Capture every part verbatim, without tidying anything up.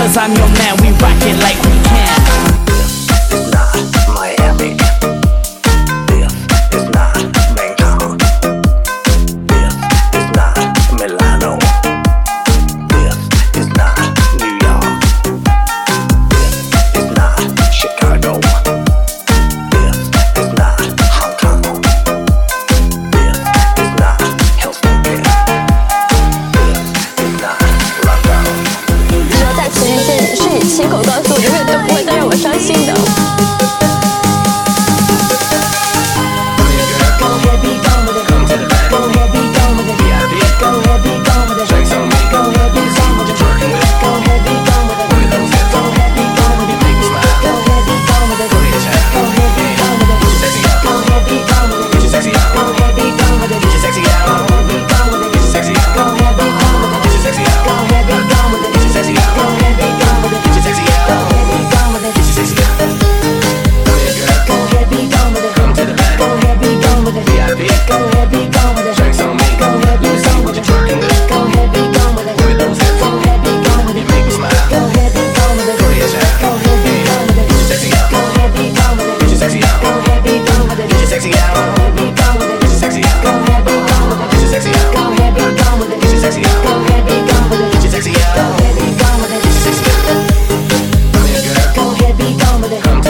Cause I'm your man, we rock it like we can. This is not Miami. This is not Bangkok. This is not Milano. This is not New York. This is not Chicago. This is not Hong Kong. This is not Helsinki. This is not London. 只要在前一件是你亲口告诉我，永远都不会再让我伤心的。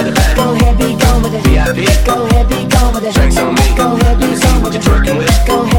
Go ahead, be gone with it. Drinks on me. Go ahead, be gone with it. Twerking with. Go ahead.